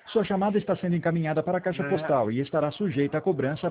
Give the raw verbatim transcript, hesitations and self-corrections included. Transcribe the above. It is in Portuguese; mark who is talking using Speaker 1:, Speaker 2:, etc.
Speaker 1: Sua chamada está sendo encaminhada para a caixa
Speaker 2: É.
Speaker 1: postal e estará sujeita a cobrança